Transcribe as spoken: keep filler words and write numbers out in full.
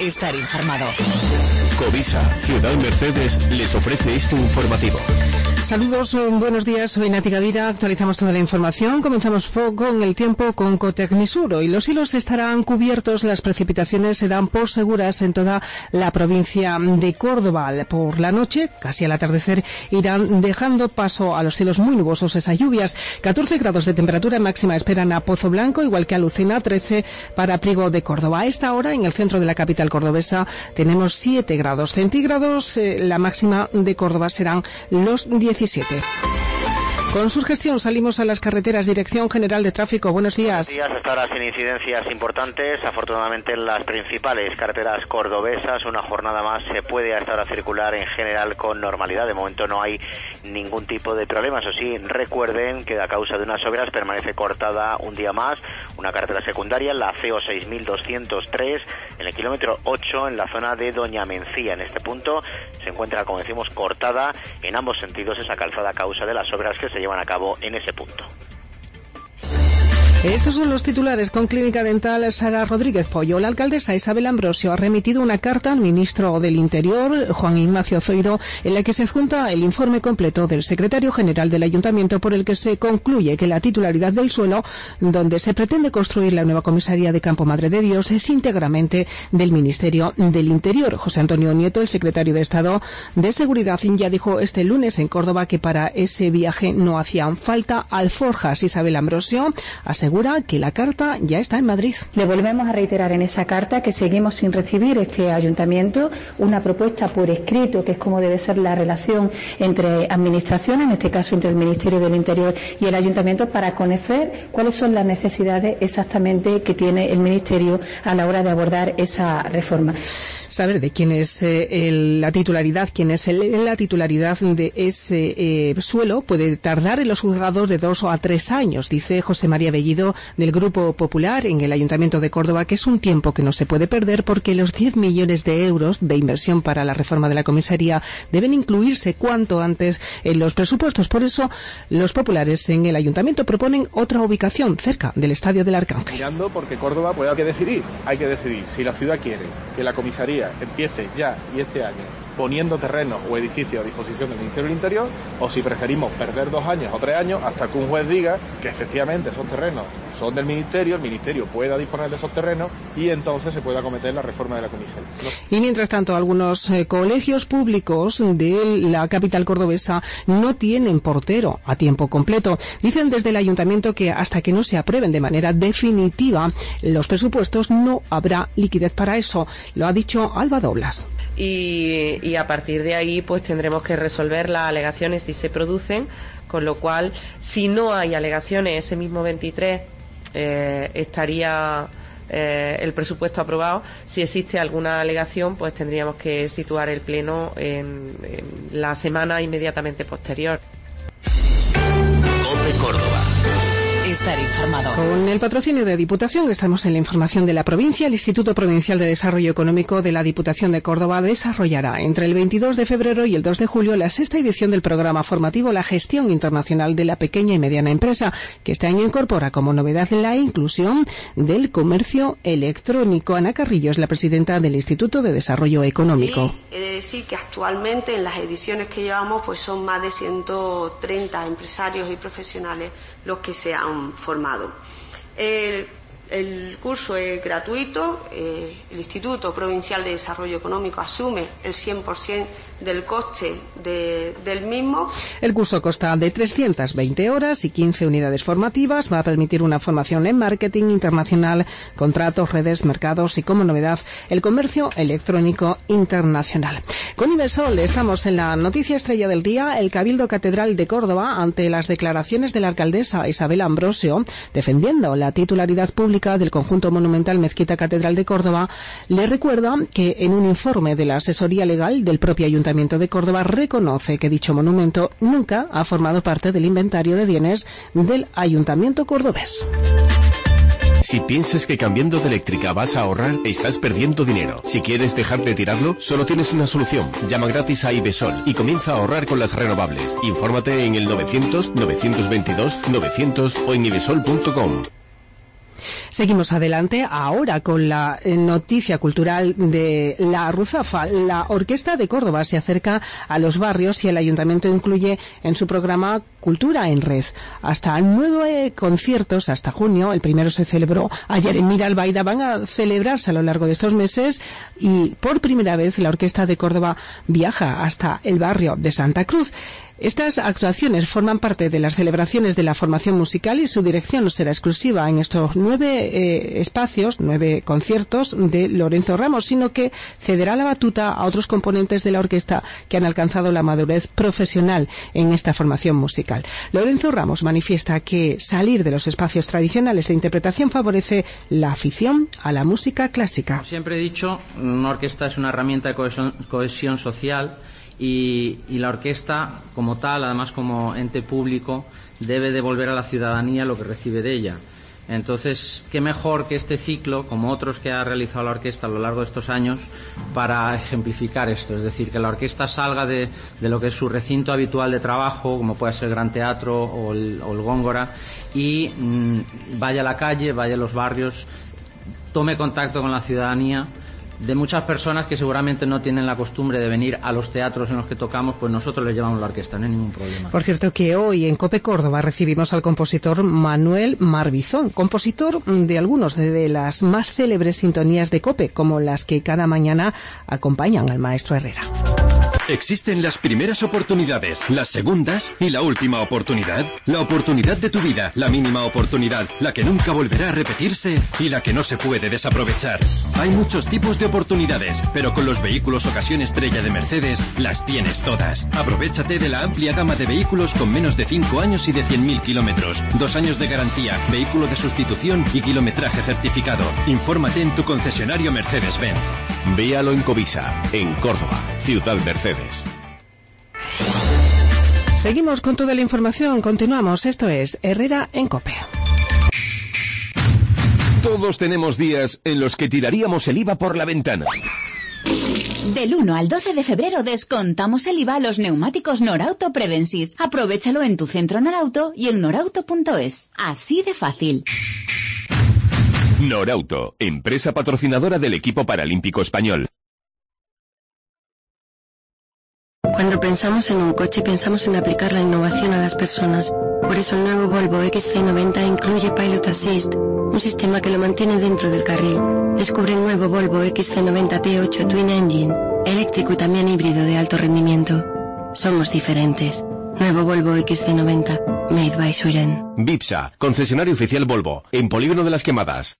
Estar informado. Covisa, Ciudad Mercedes, les ofrece este informativo. Saludos, buenos días, soy Nati Gavira, actualizamos toda la información. Comenzamos con el tiempo con Cotecnisur. Hoy los cielos estarán cubiertos, las precipitaciones se dan por seguras en toda la provincia de Córdoba. Por la noche, casi al atardecer, irán dejando paso a los cielos muy nubosos esas lluvias. catorce grados de temperatura máxima esperan a Pozo Blanco, igual que a Lucena, trece para Priego de Córdoba. A esta hora, en el centro de la capital cordobesa, tenemos siete grados centígrados, eh, la máxima de Córdoba serán los diecisiete. Con su gestión salimos a las carreteras. Dirección General de Tráfico, buenos días. Buenos días, hasta ahora sin incidencias importantes, afortunadamente en las principales carreteras cordobesas. Una jornada más se puede hasta ahora circular en general con normalidad. De momento no hay ningún tipo de problema. Eso sí, recuerden que a causa de unas obras permanece cortada un día más una carretera secundaria, la C O seis mil doscientos tres, en el kilómetro ocho, en la zona de Doña Mencía. En este punto se encuentra, como decimos, cortada en ambos sentidos esa calzada a causa de las obras que se llevan a cabo en ese punto. Estos son los titulares. Con Clínica Dental Sara Rodríguez Pollo, la alcaldesa Isabel Ambrosio ha remitido una carta al ministro del Interior, Juan Ignacio Zoido, en la que se adjunta el informe completo del secretario general del ayuntamiento, por el que se concluye que la titularidad del suelo donde se pretende construir la nueva comisaría de Campo Madre de Dios es íntegramente del Ministerio del Interior. José Antonio Nieto, el secretario de Estado de Seguridad, ya dijo este lunes en Córdoba que para ese viaje no hacían falta alforjas. Isabel Ambrosio asegura que la carta ya está en Madrid. Le volvemos a reiterar en esa carta que seguimos sin recibir este ayuntamiento una propuesta por escrito, que es como debe ser la relación entre administraciones, en este caso entre el Ministerio del Interior y el ayuntamiento, para conocer cuáles son las necesidades exactamente que tiene el Ministerio a la hora de abordar esa reforma. Saber de quién es eh, el, la titularidad, quién es el, la titularidad de ese eh, suelo puede tardar en los juzgados de dos a tres años, dice José María Bellido del Grupo Popular en el Ayuntamiento de Córdoba, que es un tiempo que no se puede perder porque los diez millones de euros de inversión para la reforma de la comisaría deben incluirse cuanto antes en los presupuestos. Por eso los populares en el Ayuntamiento proponen otra ubicación cerca del Estadio del Arcángel. Mirando porque Córdoba pues hay que decidir, hay que decidir si la ciudad quiere que la comisaría empiece ya y este año poniendo terrenos o edificios a disposición del Ministerio del Interior, o si preferimos perder dos años o tres años hasta que un juez diga que efectivamente esos terrenos son del Ministerio, el Ministerio pueda disponer de esos terrenos y entonces se pueda acometer la reforma de la comisaría, ¿no? Y mientras tanto, algunos eh, colegios públicos de la capital cordobesa no tienen portero a tiempo completo. Dicen desde el ayuntamiento que hasta que no se aprueben de manera definitiva los presupuestos no habrá liquidez para eso. Lo ha dicho Alba Doblas. Y, y a partir de ahí pues tendremos que resolver las alegaciones si se producen, con lo cual si no hay alegaciones ese mismo veintitrés eh, estaría eh, el presupuesto aprobado. Si existe alguna alegación pues tendríamos que situar el pleno en, en la semana inmediatamente posterior. OPE Córdoba. Estar informado. Con el patrocinio de Diputación estamos en la información de la provincia. El Instituto Provincial de Desarrollo Económico de la Diputación de Córdoba desarrollará entre el veintidós de febrero y el dos de julio la sexta edición del programa formativo La Gestión Internacional de la Pequeña y Mediana Empresa, que este año incorpora como novedad la inclusión del comercio electrónico. Ana Carrillo es la presidenta del Instituto de Desarrollo Económico. Y he de decir que actualmente en las ediciones que llevamos pues son más de ciento treinta empresarios y profesionales los que se han formado. El, el curso es gratuito, eh, el Instituto Provincial de Desarrollo Económico asume el cien por ciento del coste de, del mismo. El curso consta de trescientas veinte horas y quince unidades formativas. Va a permitir una formación en marketing internacional, contratos, redes, mercados y, como novedad, el comercio electrónico internacional. Con Ibersol estamos en la noticia estrella del día. El Cabildo Catedral de Córdoba, ante las declaraciones de la alcaldesa Isabel Ambrosio, defendiendo la titularidad pública del conjunto monumental Mezquita Catedral de Córdoba, le recuerda que en un informe de la asesoría legal del propio Ayuntamiento de Córdoba reconoce que dicho monumento nunca ha formado parte del inventario de bienes del Ayuntamiento cordobés. Si piensas que cambiando de eléctrica vas a ahorrar, estás perdiendo dinero. Si quieres dejar de tirarlo, solo tienes una solución. Llama gratis a Ibesol y comienza a ahorrar con las renovables. Infórmate en el novecientos, novecientos veintidós, novecientos o en ibesol punto com. Seguimos adelante ahora con la noticia cultural de la Ruzafa. La Orquesta de Córdoba se acerca a los barrios y el Ayuntamiento incluye en su programa Cultura en Red. Hasta nueve conciertos hasta junio. El primero se celebró ayer en Miralbaida. Van a celebrarse a lo largo de estos meses y por primera vez la Orquesta de Córdoba viaja hasta el barrio de Santa Cruz. Estas actuaciones forman parte de las celebraciones de la formación musical y su dirección será exclusiva en estos nueve eh, espacios, nueve conciertos de Lorenzo Ramos, sino que cederá la batuta a otros componentes de la orquesta que han alcanzado la madurez profesional en esta formación musical. Lorenzo Ramos manifiesta que salir de los espacios tradicionales de interpretación favorece la afición a la música clásica. Como siempre he dicho, una orquesta es una herramienta de cohesión, cohesión social. Y, y la orquesta, como tal, además como ente público, debe devolver a la ciudadanía lo que recibe de ella. Entonces, qué mejor que este ciclo, como otros que ha realizado la orquesta a lo largo de estos años, para ejemplificar esto. Es decir, que la orquesta salga de, de lo que es su recinto habitual de trabajo, como puede ser el Gran Teatro o el, o el Góngora, y mmm, vaya a la calle, vaya a los barrios, tome contacto con la ciudadanía. De muchas personas que seguramente no tienen la costumbre de venir a los teatros en los que tocamos, pues nosotros les llevamos la orquesta, no hay ningún problema. Por cierto que hoy en COPE Córdoba recibimos al compositor Manuel Marbizón, compositor de algunos de las más célebres sintonías de COPE, como las que cada mañana acompañan al maestro Herrera. Existen las primeras oportunidades, las segundas y la última oportunidad. La oportunidad de tu vida, la mínima oportunidad, la que nunca volverá a repetirse y la que no se puede desaprovechar. Hay muchos tipos de oportunidades, pero con los vehículos Ocasión Estrella de Mercedes las tienes todas. Aprovéchate de la amplia gama de vehículos con menos de cinco años y de cien mil kilómetros. Dos años de garantía, vehículo de sustitución y kilometraje certificado. Infórmate en tu concesionario Mercedes-Benz. Véalo en Covisa, en Córdoba, Ciudad Mercedes. Seguimos con toda la información, continuamos. Esto es Herrera en COPE. Todos tenemos días en los que tiraríamos el I V A por la ventana. Del uno al doce de febrero descontamos el I V A a los neumáticos Norauto Prevensis. Aprovechalo en tu centro Norauto y en norauto punto es. Así de fácil. Norauto, empresa patrocinadora del equipo paralímpico español. Cuando pensamos en un coche, pensamos en aplicar la innovación a las personas. Por eso el nuevo Volvo X C noventa incluye Pilot Assist, un sistema que lo mantiene dentro del carril. Descubre el nuevo Volvo X C noventa T ocho Twin Engine, eléctrico y también híbrido de alto rendimiento. Somos diferentes. Nuevo Volvo X C noventa, made by Suren. Vipsa, concesionario oficial Volvo, en Polígono de las Quemadas.